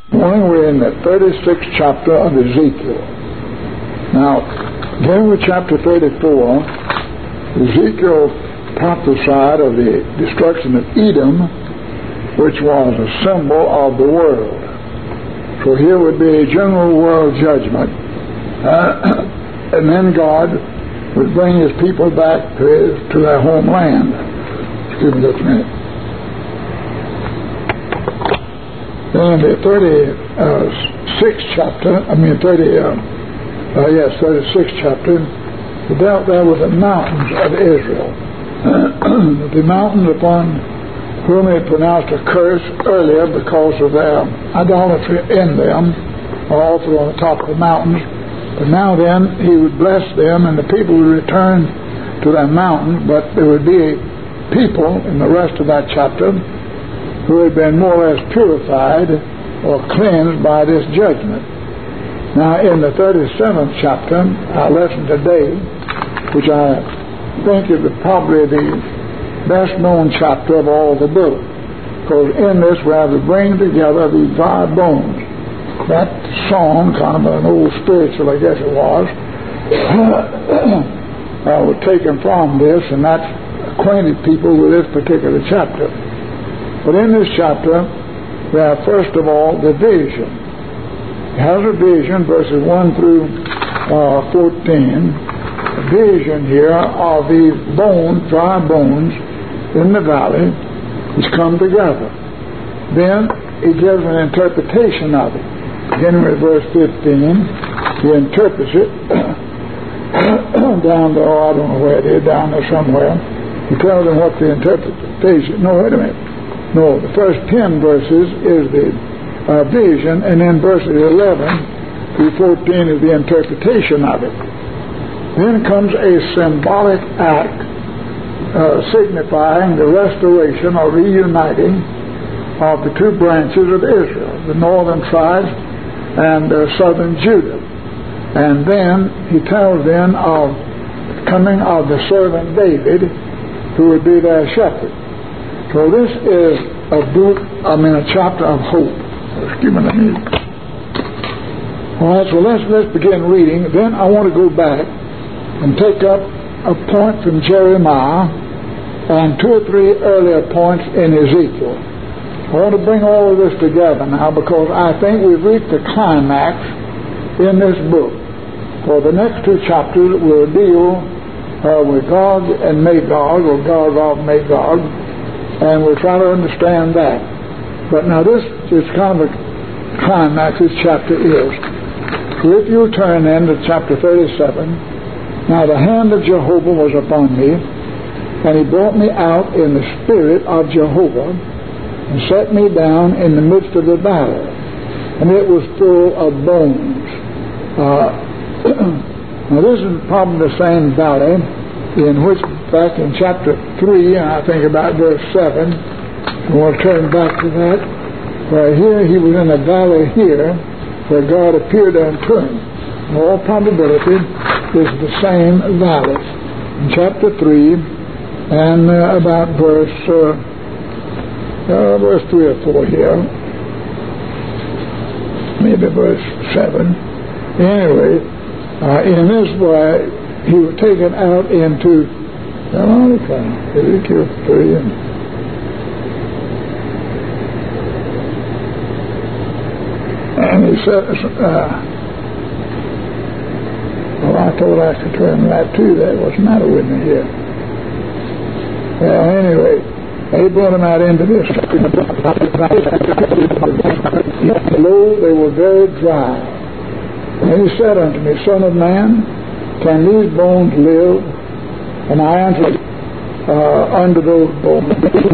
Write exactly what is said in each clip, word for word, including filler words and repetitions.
Morning, we're in the thirty-sixth chapter of Ezekiel. Now, beginning with chapter thirty-four, Ezekiel prophesied of the destruction of Edom, which was a symbol of the world. So here would be a general world judgment, uh, and then God would bring His people back to, his, to their homeland. Excuse me just a minute. In the thirty-sixth chapter, I mean thirty, uh, uh, yes, thirty-sixth chapter, he dealt there with the mountains of Israel, the mountains upon whom he pronounced a curse earlier because of their idolatry in them, also on the top of the mountains. But now then, he would bless them, and the people would return to their mountain, but there would be a people in the rest of that chapter who had been more or less purified or cleansed by this judgment. Now, in the thirty-seventh chapter, our lesson today, which I think is probably the best-known chapter of all the book, because in this we have to bring together these dry bones. That song, kind of an old spiritual, I guess it was, uh, was taken from this, and that acquainted people with this particular chapter. But in this chapter, we have first of all the vision. It has a vision, verses one through uh, fourteen, a vision here of these bones, dry bones in the valley, which come together. Then he gives an interpretation of it. Beginning with verse fifteen, he interprets it down there, oh, I don't know where it is, down there somewhere. He tells them what the interpretation, no, wait a minute. No, the first ten verses is the uh, vision, and then verses eleven through fourteen is the interpretation of it. Then comes a symbolic act uh, signifying the restoration or reuniting of the two branches of Israel, the northern tribes and uh, southern Judah. And then he tells them of the coming of the servant David, who would be their shepherd. So this is a book, I mean a chapter of hope. Excuse me, let me... All right, so let's, let's begin reading. Then I want to go back and take up a point from Jeremiah and two or three earlier points in Ezekiel. I want to bring all of this together now because I think we've reached the climax in this book. For the next two chapters will deal uh, with Gog and Magog, or Gog of Magog, and we'll try to understand that. But now this is kind of a climax this chapter is. So if you turn then to chapter thirty-seven, now the hand of Jehovah was upon me, and he brought me out in the spirit of Jehovah, and set me down in the midst of the valley, and it was full of bones. Uh, now this is probably the same valley in which, back in chapter three, and I think about verse seven, I want to turn back to that, where here he was in a valley here, where God appeared unto him. In all probability, is the same valley. In chapter three, and uh, about verse, uh, uh, verse three or four here, maybe verse seven. Anyway, uh, in this way, he was taken out into Ezekiel three. And he said, uh, well, I told I could turn that too. That what's the matter with me here? Well, anyway, they brought him out into this. Lo, they were very dry. And he said unto me, Son of man, can these bones live? And I answered, uh, under those bones,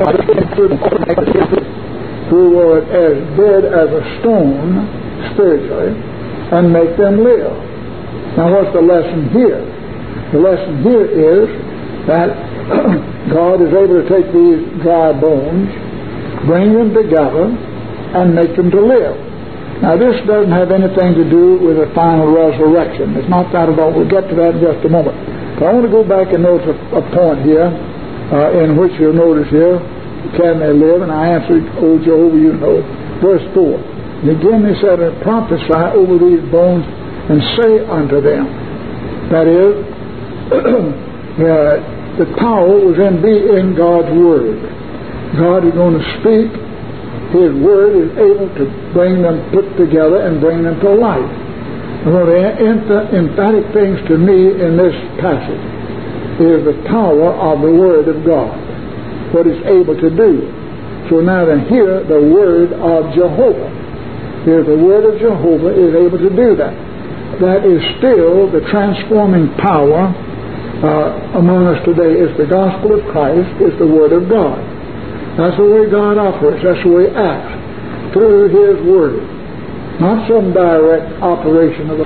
who were as dead as a stone, spiritually, and make them live. Now what's the lesson here? The lesson here is that God is able to take these dry bones, bring them together, and make them to live. Now this doesn't have anything to do with a final resurrection. It's not that at all. We'll get to that in just a moment. But I want to go back and notice a, a point here uh, in which you'll notice here, can they live? And I answered, O Jehovah, you know. Verse four. And again he said, and prophesy over these bones and say unto them. That is, uh, the power was in be in God's Word. God is going to speak. His Word is able to bring them put together and bring them to life. And one of the emphatic things to me in this passage is the power of the Word of God, what it's able to do. So now then here, the Word of Jehovah. Here, the Word of Jehovah is able to do that. That is still the transforming power uh, among us today. Is the gospel of Christ, is the Word of God. That's the way God operates. That's the way He acts, through His Word. Not some direct operation of the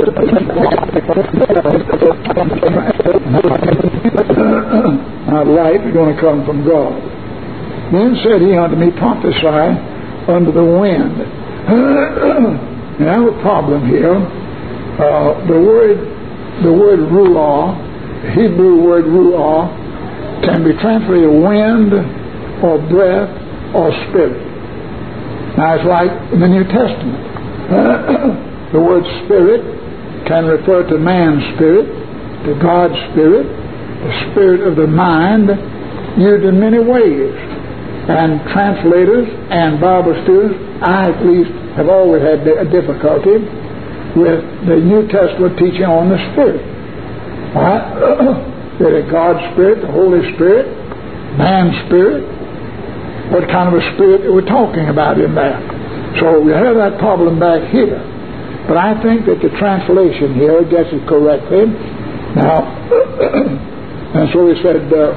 Not light is going to come from God. Then said He unto me, prophesy unto the wind. And I have a problem here. Uh, the word, the word ruah, the Hebrew word ruah, can be translated wind, or breath, or spirit. Now it's like in the New Testament. Uh, the word spirit can refer to man's spirit, to God's spirit, the spirit of the mind, used in many ways. And translators and Bible students, I at least have always had a difficulty with the New Testament teaching on the Spirit. Right? That God's Spirit, the Holy Spirit, man's Spirit. What kind of a spirit that we're talking about in that? So we have that problem back here. But I think that the translation here gets it correctly. Now, and so he said, uh,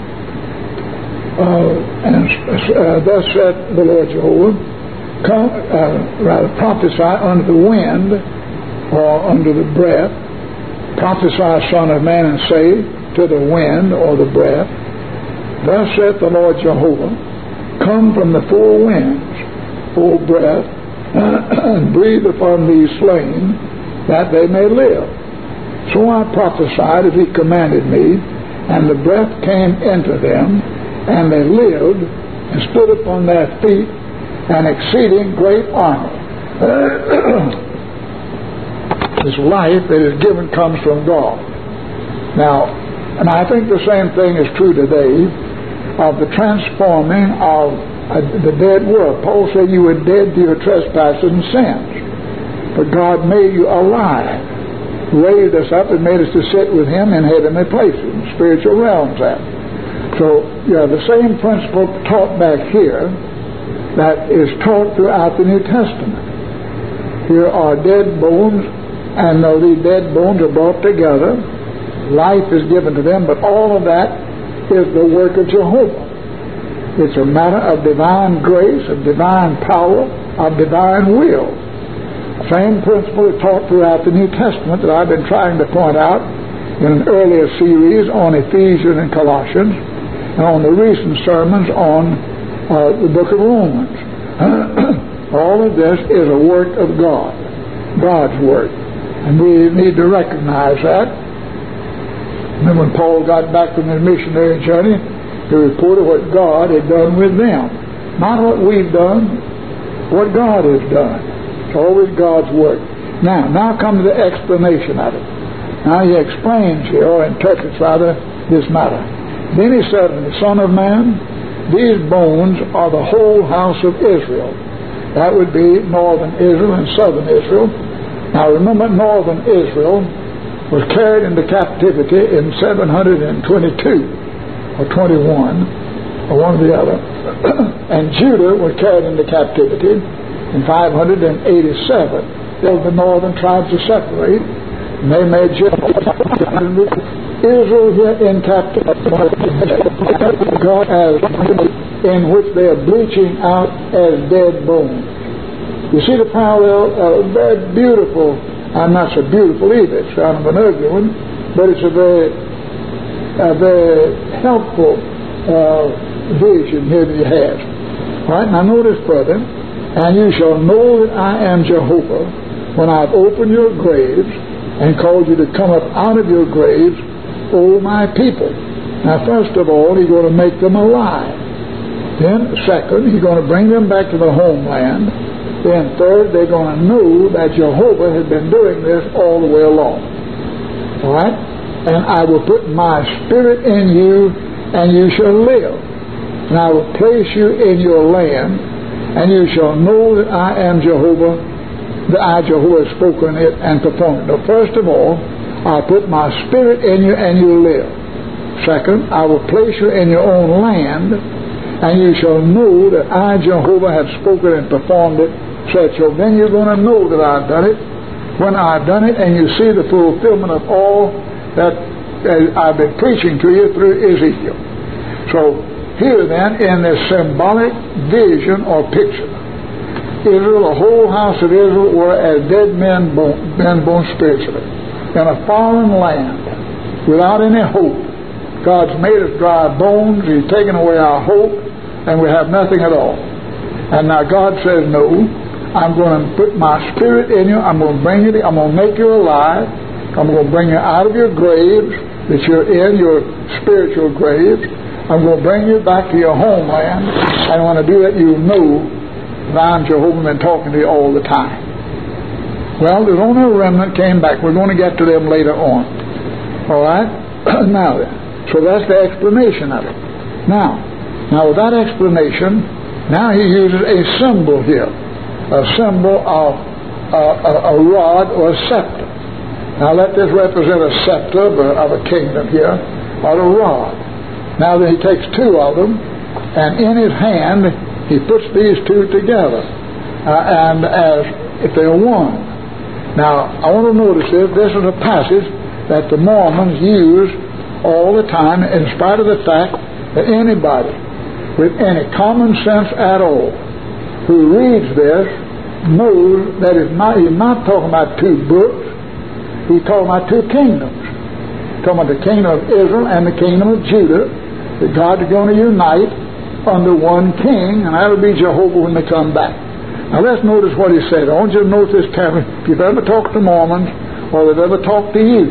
uh, and uh, thus saith the Lord Jehovah, come, uh, rather prophesy unto the wind, or unto the breath. Prophesy, Son of Man, and say to the wind, or the breath, thus saith the Lord Jehovah, come from the four winds, O breath, and breathe upon these slain, that they may live. So I prophesied as He commanded me, and the breath came into them, and they lived, and stood upon their feet, an exceeding great army. This life that is given comes from God. Now, and I think the same thing is true today of the transforming of uh, the dead world. Paul said you were dead to your trespasses and sins, but God made you alive, raised us up and made us to sit with Him in heavenly places, in spiritual realms. That. So, you have the same principle taught back here that is taught throughout the New Testament. Here are dead bones, and though these dead bones are brought together, life is given to them, but all of that is the work of Jehovah. It's a matter of divine grace, of divine power, of divine will. Same principle is taught throughout the New Testament that I've been trying to point out in an earlier series on Ephesians and Colossians, and on the recent sermons on uh, the book of Romans. All of this is a work of God, God's work. And we need to recognize that. And then when Paul got back from his missionary journey, he reported what God had done with them. Not what we've done, what God has done. It's always God's work. Now, now come to the explanation of it. Now he explains here, or interprets rather, this matter. Then he said, Son of man, these bones are the whole house of Israel. That would be northern Israel and southern Israel. Now remember, northern Israel was carried into captivity in seven hundred twenty-two or twenty-one, or one or the other. And Judah was carried into captivity in five hundred eighty-seven. Then the northern tribes to separate, and they made Israel here in captivity. God has, in which they are bleaching out as dead bones. You see the parallel, uh, very beautiful. I'm not so beautiful either. It's kind of an ugly one, but it's a very, a very helpful uh, vision here that he has. All right, now notice further, and you shall know that I am Jehovah when I've opened your graves and called you to come up out of your graves, O my people. Now, first of all, He's going to make them alive. Then, second, He's going to bring them back to the homeland. Then third, they're going to know that Jehovah has been doing this all the way along. All right? And I will put my spirit in you, and you shall live. And I will place you in your land, and you shall know that I am Jehovah, that I, Jehovah, have spoken it and performed it. Now, first of all, I'll put my spirit in you, and you live. Second, I will place you in your own land, and you shall know that I, Jehovah, have spoken and performed it, said so. Then you're going to know that I've done it. When I've done it, and you see the fulfillment of all that I've been preaching to you through Ezekiel. So, here then, in this symbolic vision or picture, Israel, the whole house of Israel, were as dead men born, men born spiritually, in a foreign land, without any hope. God's made us dry bones. He's taken away our hope, and we have nothing at all. And now God says, no, I'm going to put my spirit in you. I'm going to bring you, I'm going to make you alive. I'm going to bring you out of your graves that you're in, your spiritual graves. I'm going to bring you back to your homeland. And when I do that, you know that I'm Jehovah, been talking to you all the time. Well, there's only a remnant came back. We're going to get to them later on. All right? Now then. So that's the explanation of it. Now, now with that explanation, now he uses a symbol here. A symbol of a, a, a rod or a scepter. Now let this represent a scepter of a, of a kingdom here, or a rod. Now then he takes two of them, and in his hand he puts these two together, uh, and as if they're one. Now I want to notice this. This is a passage that the Mormons use all the time, in spite of the fact that anybody with any common sense at all who reads this knows that it's not, he's not talking about two books. He's talking about two kingdoms. He's talking about the kingdom of Israel and the kingdom of Judah, that God is going to unite under one king, and that'll be Jehovah when they come back. Now let's notice what he said. I want you to notice this carefully. If you've ever talked to Mormons, or they've ever talked to you,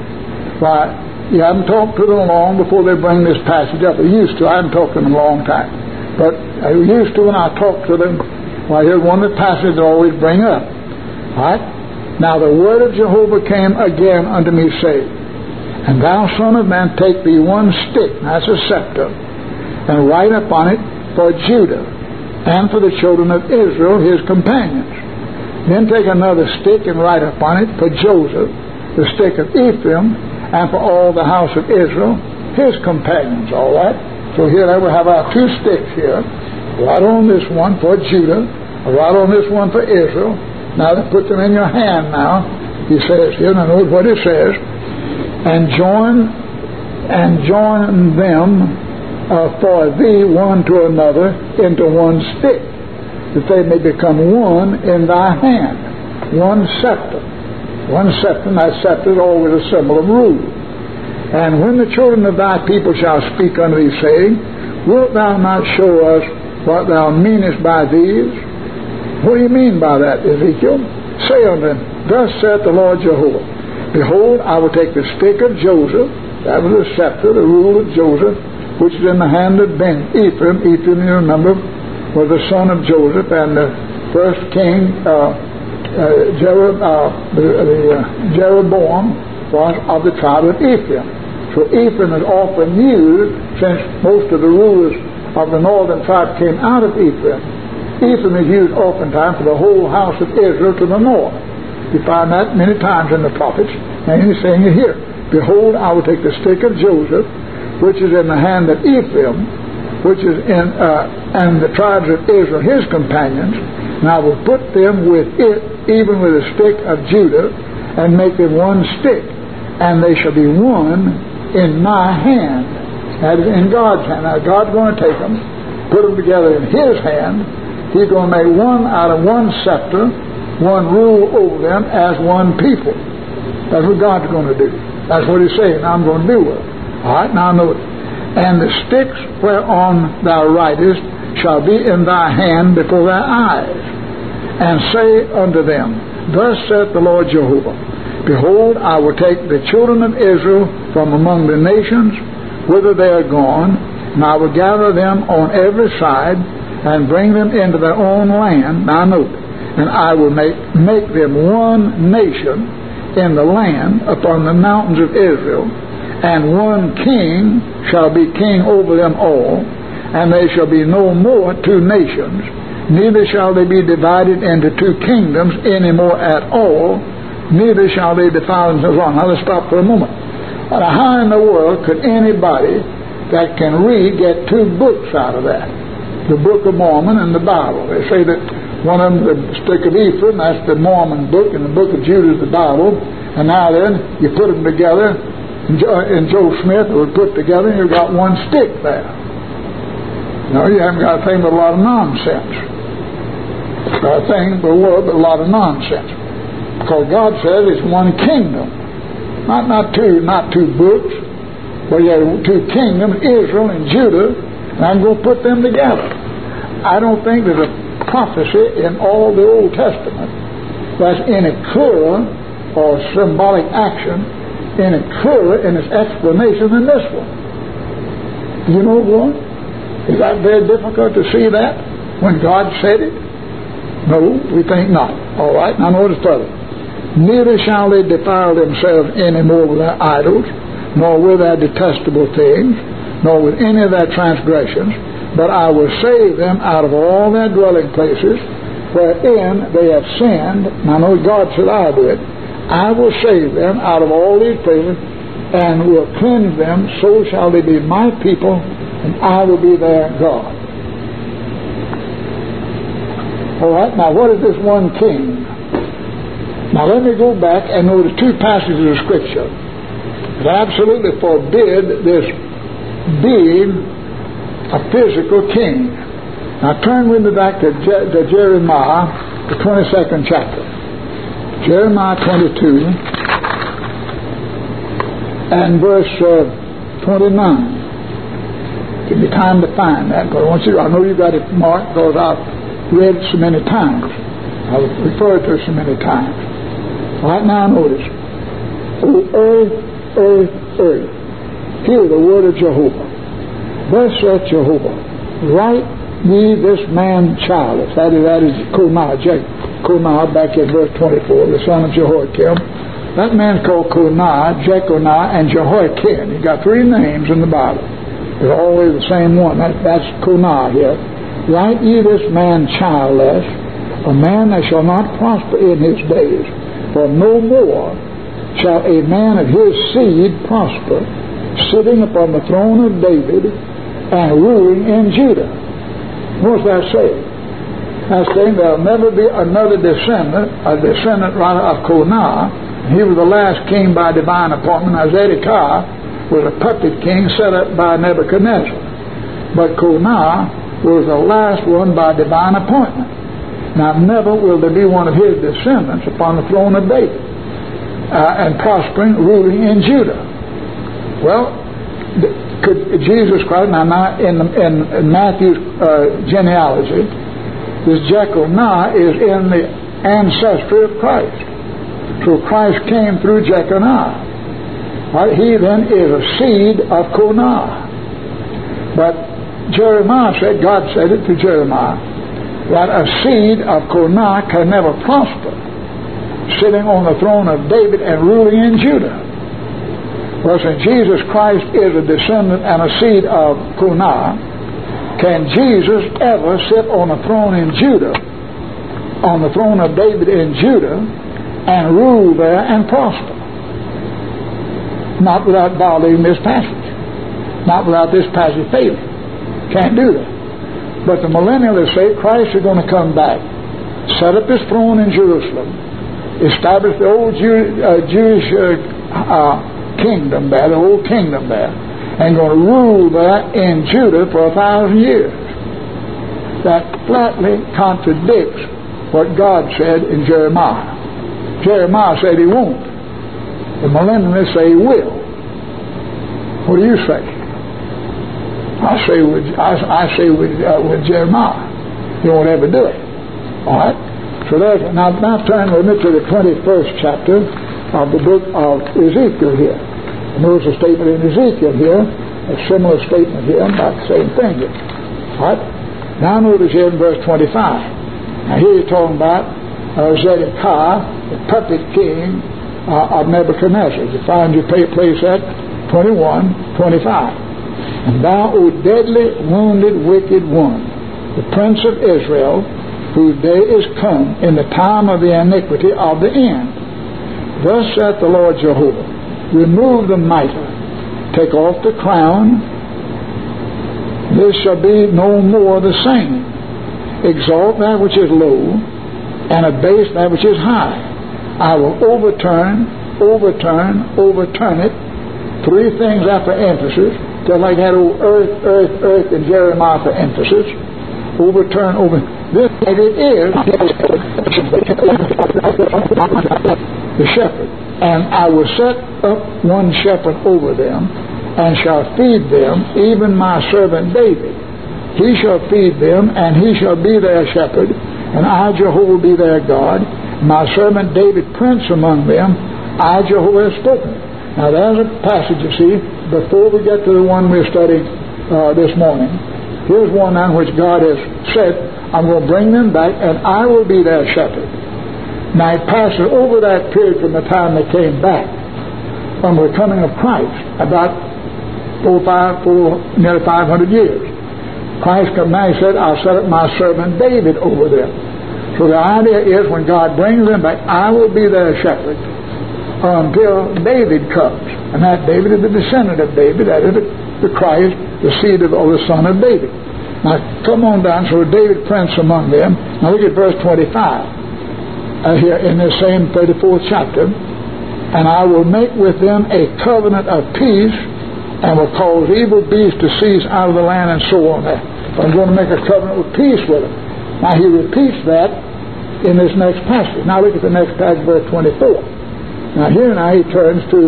why, you haven't talked to them long before they bring this passage up. They used to. I haven't talked to them in a long time. But I used to when I talked to them. Well, here's one of the passages they always bring up. All right? Now the word of Jehovah came again unto me, saying, And thou, son of man, take thee one stick, that's a scepter, and write upon it for Judah, and for the children of Israel, his companions. Then take another stick and write upon it for Joseph, the stick of Ephraim, and for all the house of Israel, his companions. All right? So here we have our two sticks here. Right on this one for Judah, right on this one for Israel. Now they put them in your hand now. He says here, now note what it says. And join, and join them uh, for thee one to another into one stick, that they may become one in thy hand. One scepter. One scepter, and that scepter is always a symbol of rule. And when the children of thy people shall speak unto thee, saying, Wilt thou not show us what thou meanest by these? What do you mean by that, Ezekiel? Say unto them, Thus saith the Lord Jehovah, Behold, I will take the stick of Joseph, that was the scepter, the rule of Joseph, which is in the hand of Ben Ephraim. Ephraim, you remember, was the son of Joseph, and the first king, uh, uh, Jerob, uh, the, the, uh, Jeroboam, was of the tribe of Ephraim. So Ephraim is often used, since most of the rulers of the northern tribe came out of Ephraim. Ephraim is used oftentimes for the whole house of Israel to the north. You find that many times in the prophets, and he's saying it here. Behold, I will take the stick of Joseph, which is in the hand of Ephraim, which is in, uh, and the tribes of Israel, his companions, and I will put them with it, even with the stick of Judah, and make them one stick, and they shall be one in my hand. That is in God's hand. Now God's going to take them, put them together in his hand. He's going to make one out of one scepter, one rule over them as one people. That's what God's going to do. That's what he's saying. I'm going to do it. All right, now note. And the sticks whereon thou writest shall be in thy hand before thy eyes. And say unto them, Thus saith the Lord Jehovah, Behold, I will take the children of Israel from among the nations whither they are gone, and I will gather them on every side, and bring them into their own land. Now note, and I will make, make them one nation in the land upon the mountains of Israel, and one king shall be king over them all, and there shall be no more two nations, neither shall they be divided into two kingdoms any more at all, neither shall they defile themselves wrong. Now let's stop for a moment. Now, how in the world could anybody that can read get two books out of that? The Book of Mormon and the Bible. They say that one of them, the stick of Ephraim, that's the Mormon book, and the Book of Judah is the Bible. And now then, you put them together, and Joe, and Joe Smith would put together, and you've got one stick there. No, you haven't got a thing but a lot of nonsense. Got a thing but a word, but a lot of nonsense. Because God says it's one kingdom, not not two, not two books, but you have two kingdoms, Israel and Judah, and I'm going to put them together. I don't think there's a prophecy in all the Old Testament that's any clearer or symbolic action any clearer in its explanation than this one. You know what? Is that very difficult to see that when God said it? No, we think not. All right, now notice further. Neither shall they defile themselves any more with their idols, nor with their detestable things, nor with any of their transgressions, but I will save them out of all their dwelling places wherein they have sinned. Now know God said I'll do it. I will save them out of all these places and will cleanse them, so shall they be my people, and I will be their God. All right, now what is this one king? Now let me go back and notice two passages of Scripture that absolutely forbid this being a physical king. Now turn with me back to, Je- to Jeremiah, the twenty-second chapter. Jeremiah twenty-two and verse uh, twenty-nine. Give me time to find that, because I want you to, I know you got it marked because I've read it so many times. I've referred to it so many times. Right now, notice. O earth, earth, earth, hear the word of Jehovah. Thus saith Jehovah, write ye this man childless. That is, that is Konah, Konah, back in verse twenty-four, the son of Jehoiakim. That man's called Konah, Jeconiah, and Jehoiakim. He got three names in the Bible. They're always the same one. That, that's Konah here. Write ye this man childless, a man that shall not prosper in his days, for no more shall a man of his seed prosper, sitting upon the throne of David and ruling in Judah. What's that saying? That's saying there will never be another descendant, a descendant rather of Konah. He was the last king by divine appointment. Now Zedekiah was a puppet king set up by Nebuchadnezzar. But Konah was the last one by divine appointment. Now never will there be one of his descendants upon the throne of David uh, and prospering, ruling in Judah. Well, could Jesus Christ, now, now in, in, in Matthew's uh, genealogy, this Jeconiah is in the ancestry of Christ. So Christ came through Jeconiah. Right? He then is a seed of Konah. But Jeremiah said, God said it to Jeremiah, that a seed of Konah can never prosper, sitting on the throne of David and ruling in Judah. Well, since Jesus Christ is a descendant and a seed of Konah, can Jesus ever sit on a throne in Judah, on the throne of David in Judah, and rule there and prosper? Not without violating this passage. Not without this passage failing. Can't do that. But the millennialists say Christ is going to come back, set up his throne in Jerusalem, establish the old Jew, uh, Jewish uh, uh, kingdom there, the old kingdom there, and going to rule there in Judah for a thousand years. That flatly contradicts what God said in Jeremiah. Jeremiah said he won't. The millennialists say he will. What do you say? I say with I, I say with uh, with Jeremiah, he won't ever do it. All right. So there's now now turn with me to the twenty-first chapter of the book of Ezekiel here. And there's a statement in Ezekiel here, a similar statement here about the same thing here. All right. Now notice here in verse twenty-five. Now here he's talking about uh, Zedekiah, the puppet king uh, of Nebuchadnezzar. You find your place at twenty-one, twenty-five. And thou, O deadly, wounded, wicked one, the prince of Israel, whose day is come in the time of the iniquity of the end. Thus saith the Lord Jehovah, remove the mitre, take off the crown, this shall be no more the same. Exalt that which is low, and abase that which is high. I will overturn, overturn, overturn it. Three things after emphasis, just like that old earth, earth, earth in Jeremiah for emphasis. Overturn, over. This it is the shepherd. And I will set up one shepherd over them, and shall feed them, even my servant David. He shall feed them, and he shall be their shepherd, and I, Jehovah, will be their God. My servant David, prince among them, I, Jehovah, have spoken. Now there's a passage, you see, before we get to the one we're studying uh, this morning. Here's one on which God has said, I'm going to bring them back, and I will be their shepherd. Now it passes over that period from the time they came back, from the coming of Christ, about four, five, four, nearly five hundred years. Christ come now, he said, I'll set up my servant David over them. So the idea is, when God brings them back, I will be their shepherd until David comes. And that David is the descendant of David, that is the, the Christ, the seed of or the son of David. Now come on down, so David prince among them. Now look at verse twenty-five uh, here in this same thirty-fourth chapter. And I will make with them a covenant of peace, and will cause evil beasts to cease out of the land, and so on. I'm going to make a covenant with peace with them. Now he repeats that in this next passage. Now look at the next passage, verse twenty-four. Now here now he turns to,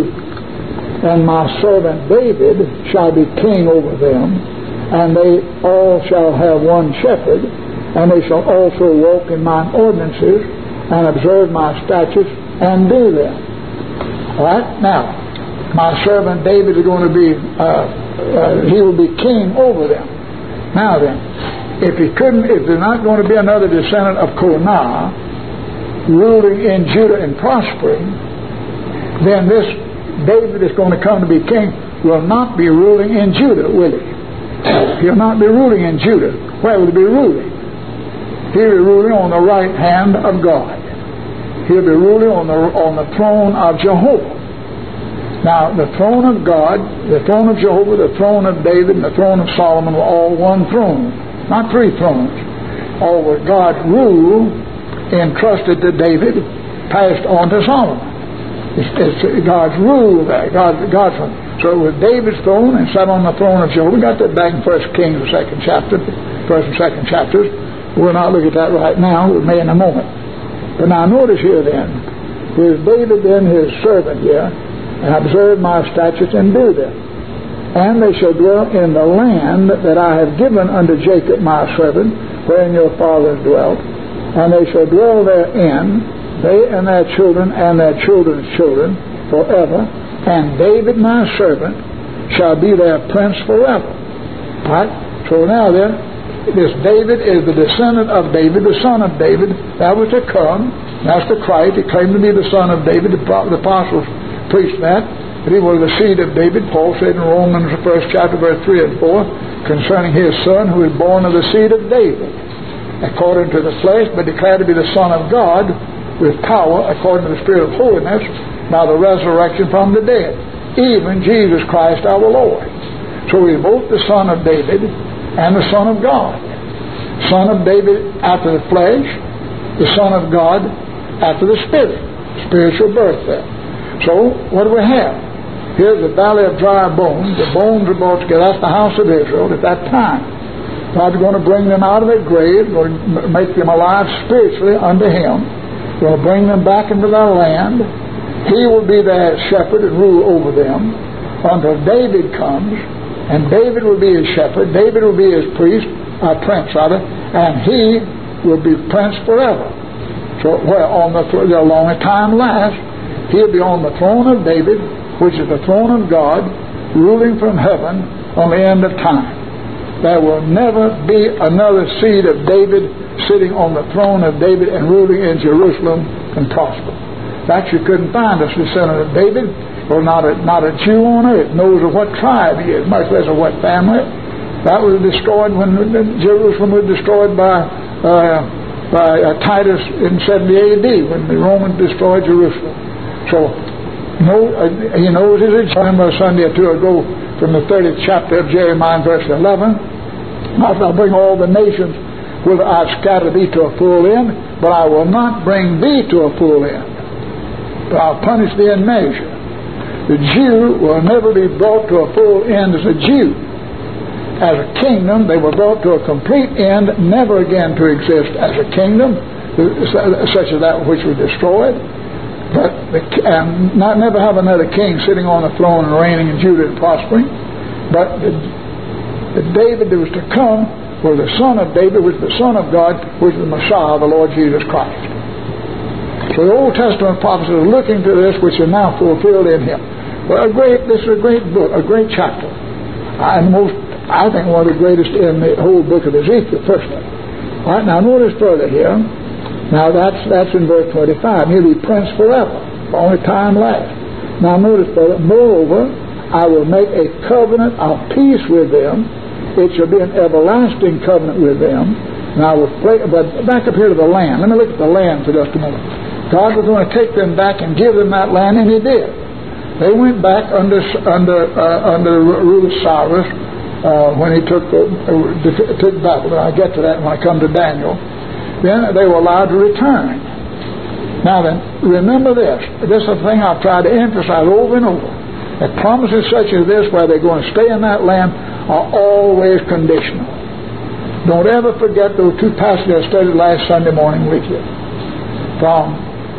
and my servant David shall be king over them, and they all shall have one shepherd, and they shall also walk in mine ordinances, and observe my statutes, and do them. All right? Now, my servant David is going to be, uh, uh, he will be king over them. Now then, if he couldn't, if there's not going to be another descendant of Konah ruling in Judah and prospering, then this David is going to come to be king will not be ruling in Judah, will he? He'll not be ruling in Judah. Where will he be ruling? He'll be ruling on the right hand of God. He'll be ruling on the on the throne of Jehovah. Now, the throne of God, the throne of Jehovah, the throne of David, and the throne of Solomon were all one throne, not three thrones. All were God's rule entrusted to David, passed on to Solomon. It's, it's God's rule there, God, God's one. So it was David's throne and sat on the throne of Jehovah. We got that back in First Kings, the second chapter, first and second chapters. We'll not look at that right now. We may in a moment. But now notice here then, is David then his servant here, and observe my statutes and do them. And they shall dwell in the land that I have given unto Jacob my servant, wherein your fathers dwelt. And they shall dwell therein, they and their children and their children's children forever. And David my servant shall be their prince forever. Right? So now then, this David is the descendant of David, the son of David. That was to come. That's the Christ. He claimed to be the son of David. The apostles preached that. That he was the seed of David. Paul said in Romans, the first chapter, verse three and four, concerning his son who is born of the seed of David, according to the flesh, but declared to be the Son of God with power, according to the Spirit of holiness, by the resurrection from the dead, even Jesus Christ our Lord. So he is both the Son of David and the Son of God. Son of David after the flesh, the Son of God after the Spirit. Spiritual birth there. So, what do we have? Here's the valley of dry bones. The bones are brought together. That's the house of Israel at that time. God's going to bring them out of their grave, going to make them alive spiritually unto Him. Going to bring them back into their land. He will be their shepherd and rule over them until David comes, and David will be his shepherd. David will be his priest, uh, prince rather, and he will be prince forever. So, well, on the th- the long time lasts, he'll be on the throne of David, which is the throne of God, ruling from heaven on the end of time. There will never be another seed of David sitting on the throne of David and ruling in Jerusalem and prosper. In fact, you couldn't find a descendant of David, or not a, not a Jew on earth knows of what tribe he is, much less of what family. That was destroyed when Jerusalem was destroyed by uh, by uh, Titus in seventy A D when the Romans destroyed Jerusalem. So, no, uh, he knows his. I remember a Sunday or two ago from the thirtieth chapter of Jeremiah, verse eleven. I shall bring all the nations whither I scatter thee to a full end, but I will not bring thee to a full end. But I'll punish thee in measure. The Jew will never be brought to a full end as a Jew. As a kingdom, they were brought to a complete end, never again to exist as a kingdom, such as that which was destroyed. But the, and not never have another king sitting on the throne and reigning in Judah and prospering. But the, the David that was to come was the son of David, was the son of God, was the Messiah, the Lord Jesus Christ. So the Old Testament prophets are looking to this, which is now fulfilled in Him. Well, a great, this is a great book, a great chapter, and most, I think, one of the greatest in the whole book of Ezekiel. Personally, all right. Now notice further here. Now that's that's in verse twenty-five. He'll be prince forever, only time lasts. Now notice further. Moreover, I will make a covenant of peace with them. It shall be an everlasting covenant with them. Now, with play, but back up here to the land. Let me look at the land for just a moment. God was going to take them back and give them that land, and He did. They went back under under uh, under the rule of Cyrus uh, when he took uh, took Babylon. I'll get to that when I come to Daniel. Then they were allowed to return. Now then, remember this. This is a thing I've tried to emphasize over and over. That promises such as this, where they're going to stay in that land, are always conditional. Don't ever forget those two passages I studied last Sunday morning with you. From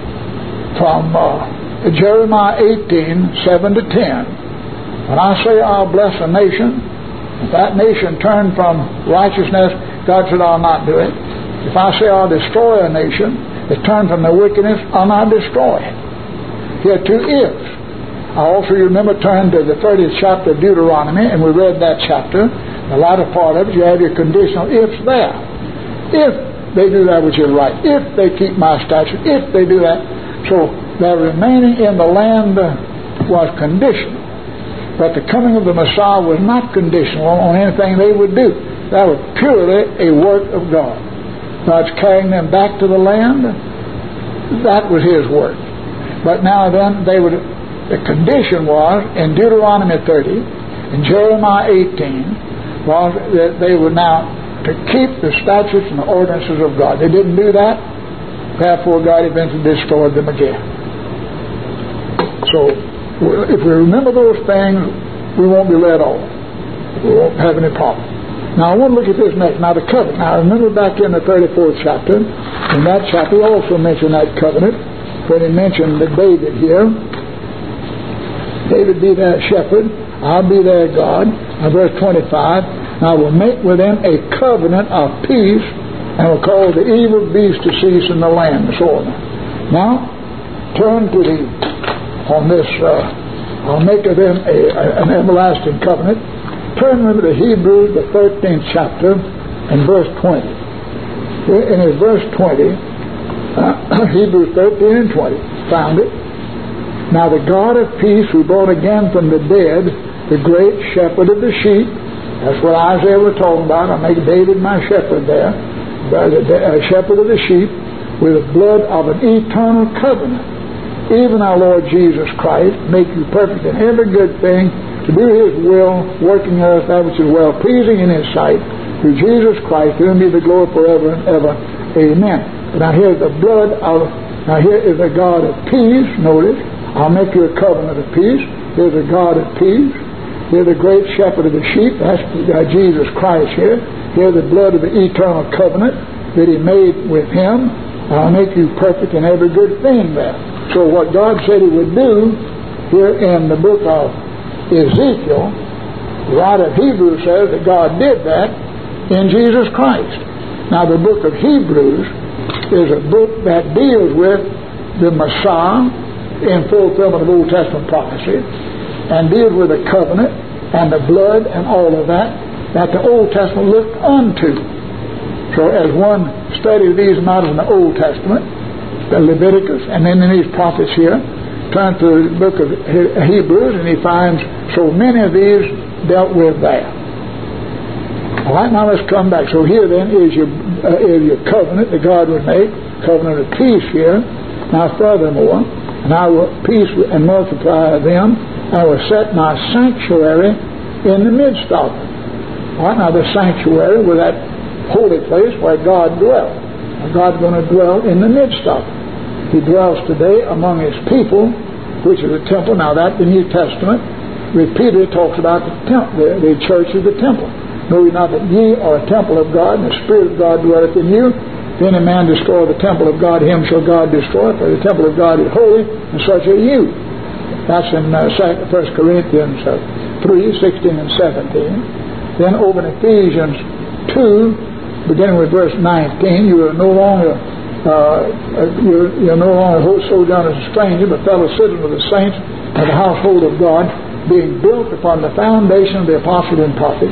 from uh, Jeremiah eighteen, seven to ten. When I say I'll bless a nation, if that nation turned from righteousness, God said I'll not do it. If I say I'll destroy a nation, it turned from their wickedness, I'll not destroy it. Here are two ifs. I also remember turn to the thirtieth chapter of Deuteronomy, and we read that chapter. The latter part of it, you have your conditional ifs there. If they do that which is right, if they keep my statute, if they do that. So their remaining in the land was conditional. But the coming of the Messiah was not conditional on anything they would do. That was purely a work of God. God's carrying them back to the land. That was His work. But now then, they would. The condition was in Deuteronomy thirty, in Jeremiah eighteen, was that they were now to keep the statutes and the ordinances of God. They didn't do that. Therefore, God eventually destroyed them again. So, if we remember those things, we won't be led off. We won't have any problem. Now, I want to look at this next. Now, the covenant. Now, remember back in the thirty-fourth chapter, in that chapter, he also mentioned that covenant, when he mentioned that David here, David be their shepherd, I'll be their God. Now, verse twenty-five, I will make with them a covenant of peace, and will cause the evil beast to cease in the land, and so on. Now, turn to the, on this, uh, I'll make of them a, a, an everlasting covenant. Turn with me to Hebrews, the thirteenth chapter, and verse twenty. In his verse twenty, uh, Hebrews thirteen and twenty, found it. Now the God of peace, who brought again from the dead the great shepherd of the sheep, that's what Isaiah was talking about. I make David my shepherd there, the shepherd of the sheep, with the blood of an eternal covenant. Even our Lord Jesus Christ, make you perfect in every good thing, to do His will, working in us that which is well pleasing in His sight, through Jesus Christ, to whom be the glory forever and ever. Amen. Now here's the blood of, now here is the God of peace. Notice, I'll make you a covenant of peace. Here's the God of peace. Here's the great shepherd of the sheep. That's uh, Jesus Christ here. Here's the blood of the eternal covenant that He made with Him. I'll make you perfect in every good thing there. So what God said He would do here in the book of Ezekiel, the writer of Hebrews says that God did that in Jesus Christ. Now the book of Hebrews is a book that deals with the Messiah in fulfillment of Old Testament prophecy, and deals with the covenant and the blood and all of that that the Old Testament looked unto. So as one study these matters in the Old Testament, the Leviticus, and then in these prophets here, turn to the book of Hebrews, and he finds so many of these dealt with there. All right, now let's come back. So here then is your, uh, is your covenant that God would make, covenant of peace here. Now furthermore, and I will peace and multiply them, I will set my sanctuary in the midst of them. All right, now the sanctuary was that holy place where God dwelt. And God's going to dwell in the midst of them. He dwells today among His people, which is the temple. Now that the New Testament repeatedly talks about the temple, the, the church is the temple. Know ye not that ye are a temple of God, and the Spirit of God dwelleth in you? If any man destroy the temple of God, him shall God destroy. For the temple of God is holy, and such are you. That's in uh, First Corinthians uh, three, sixteen and seventeen. Then over in Ephesians two, beginning with verse nineteen, you are no longer uh, you're, you're no longer sojourner as a stranger, but fellow citizens of the saints of the household of God, being built upon the foundation of the apostles and prophets.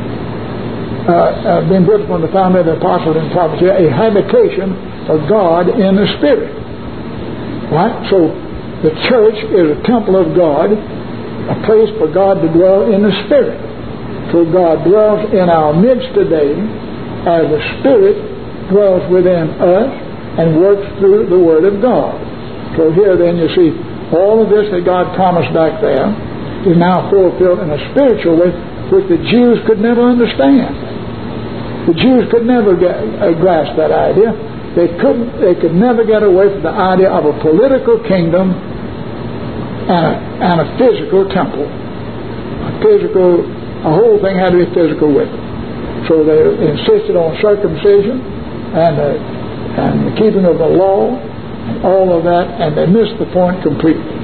Uh, uh, being built upon the foundation of the apostles and prophets, a habitation of God in the Spirit. Right? So the church is a temple of God, a place for God to dwell in the Spirit. So God dwells in our midst today as the Spirit dwells within us and works through the Word of God. So here then you see all of this that God promised back there is now fulfilled in a spiritual way which the Jews could never understand. The Jews could never get, uh, grasp that idea. They couldn't. They could never get away from the idea of a political kingdom and a, and a physical temple. A physical, a whole thing had to be physical with it. So they insisted on circumcision and the, and the keeping of the law and all of that, and they missed the point completely.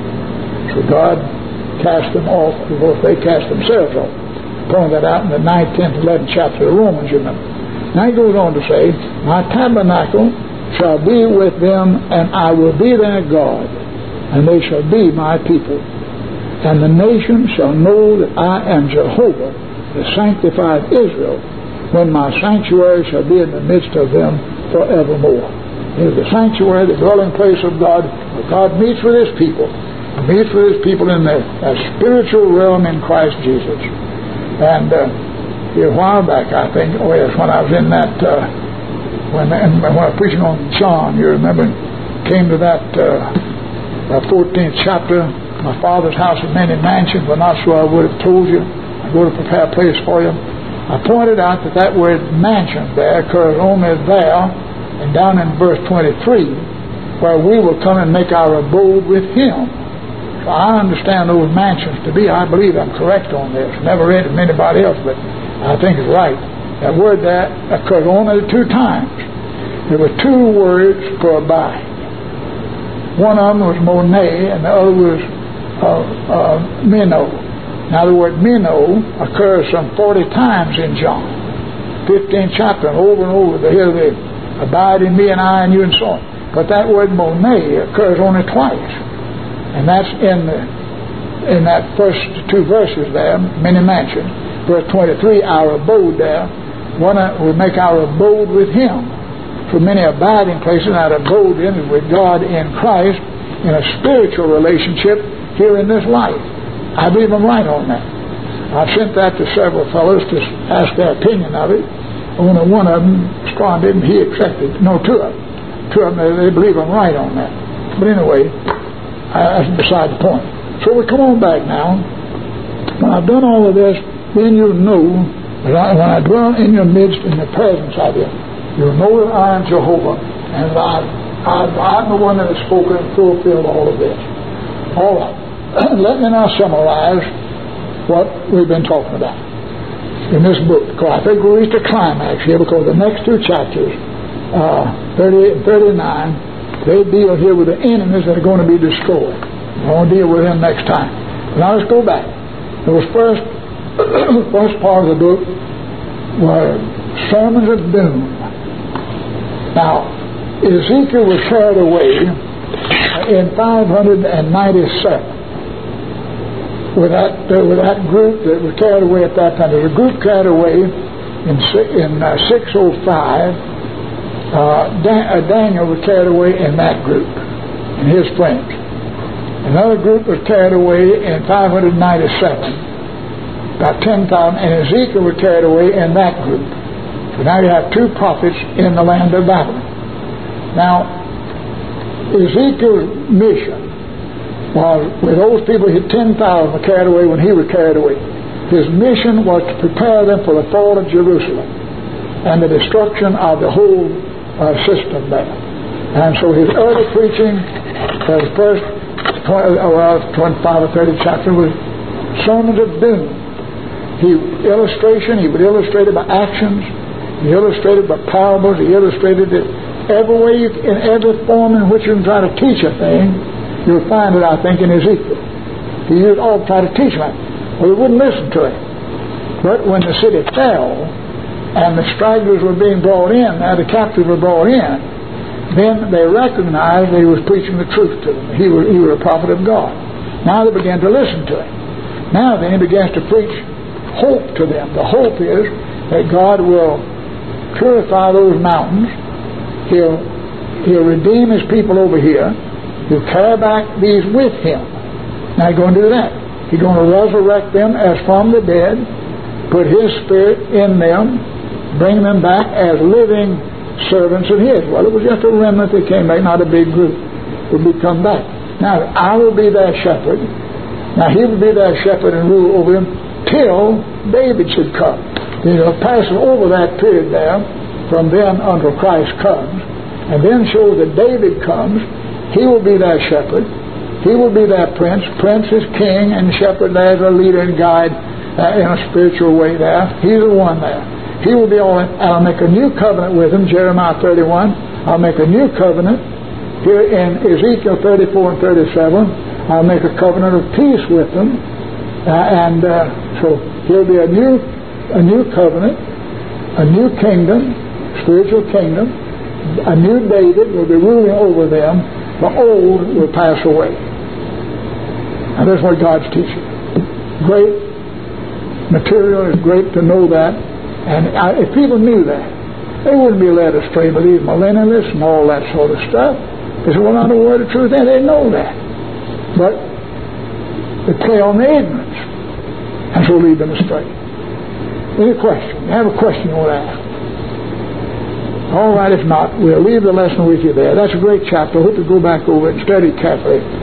So God cast them off, or they cast themselves off. Pointed that out in the ninth, tenth, eleventh chapter of Romans, you remember. Now he goes on to say, my tabernacle shall be with them, and I will be their God, and they shall be my people. And the nations shall know that I am Jehovah, the sanctified Israel, when my sanctuary shall be in the midst of them forevermore. It is the sanctuary, the dwelling place of God, where God meets with His people. He meets with His people in the spiritual realm in Christ Jesus. And uh, a while back, I think, oh yes, when I was in that, uh, when, and when I was preaching on John, you remember, came to that uh, fourteenth chapter, my Father's house is many mansions, but not so I would have told you. I go to prepare a place for you. I pointed out that that word mansion there occurs only there, and down in verse twenty-three, where we will come and make our abode with Him. So I understand those mansions to be, I believe I'm correct on this. Never read it from anybody else, but I think it's right. That word there occurred only two times. There were two words for abide. One of them was Monet, and the other was uh, uh, Meno. Now the word Meno occurs some forty times in John, fifteenth chapter, and over and over. They hear the abide in me and I in you and so on. But that word Monet occurs only twice. And that's in the, in that first two verses there, many mansions. Verse twenty-three, our abode there. One, uh, we make our abode with Him. For many abiding places, our abode in is with God in Christ in a spiritual relationship here in this life. I believe I'm right on that. I've sent that to several fellows to ask their opinion of it. Only one of them responded, and he accepted. No, two of them. Two of them, they, they believe I'm right on that. But anyway, that's beside the point. So we come on back now. When I've done all of this, then you'll know that I, when I dwell in your midst, in the presence of you, you'll know that I am Jehovah, and that I, I, I'm the one that has spoken and fulfilled all of this. All right. Let me now summarize what we've been talking about in this book. Because I think we reached a climax here, because the next two chapters, uh, thirty and thirty-nine, they deal here with the enemies that are going to be destroyed. We'll deal with them next time. Now let's go back. There was first, first part of the book were sermons of doom. Now, Ezekiel was carried away in five ninety-seven with that uh, with that group that was carried away at that time. There was a group carried away in in uh, six oh five uh, Dan- uh, Daniel was carried away in that group, and his friends. Another group was carried away in five hundred ninety-seven, about ten thousand, and Ezekiel was carried away in that group. So now you have two prophets in the land of Babylon. Now, Ezekiel's mission was, with those people, his ten thousand were carried away when he was carried away. His mission was to prepare them for the fall of Jerusalem and the destruction of the whole uh, system there. And so his early preaching, the first twenty, well, twenty-five or thirty chapters, was sermons of doom. He illustration, he would illustrate it by actions, he illustrated by parables, he illustrated it every way, you, in every form in which you can try to teach a thing. You'll find it, I think, in Ezekiel. He used all to try to teach them. Well, they wouldn't listen to him. But when the city fell and the stragglers were being brought in, and the captives were brought in, then they recognized that he was preaching the truth to them. He was, he was a prophet of God. Now they began to listen to him. Now then he begins to preach hope to them. The hope is that God will purify those mountains. He'll, he'll redeem his people over here. He'll carry back these with him. Now he's going to do that. He's going to resurrect them as from the dead, put his spirit in them, bring them back as living servants of his. Well, it was just a remnant that came back, not a big group would be come back. Now, I will be their shepherd. Now, he will be their shepherd and rule over them till David should come. He'll pass over that period there from then until Christ comes, and then shows that David comes. He will be their shepherd. He will be their prince. Prince is king, and shepherd there is a leader and guide uh, in a spiritual way there. He's the one there. He will be all, and I'll make a new covenant with him, Jeremiah thirty-one. I'll make a new covenant here in Ezekiel thirty-four and thirty-seven. I'll make a covenant of peace with them. Uh, and uh, so he'll be a new, a new covenant, a new kingdom, spiritual kingdom. A new David will be ruling over them. The old will pass away. And that's what God's teaching. Great material. Is great to know that. And I, if people knew that, they wouldn't be led astray by these millennialists and all that sort of stuff. They say, well, not a word of truth. And they know that. But they play on the ignorance. And so lead them astray. Any question? You have a question you want to ask? All right, if not, we'll leave the lesson with you there. That's a great chapter. I hope you go back over it and study carefully.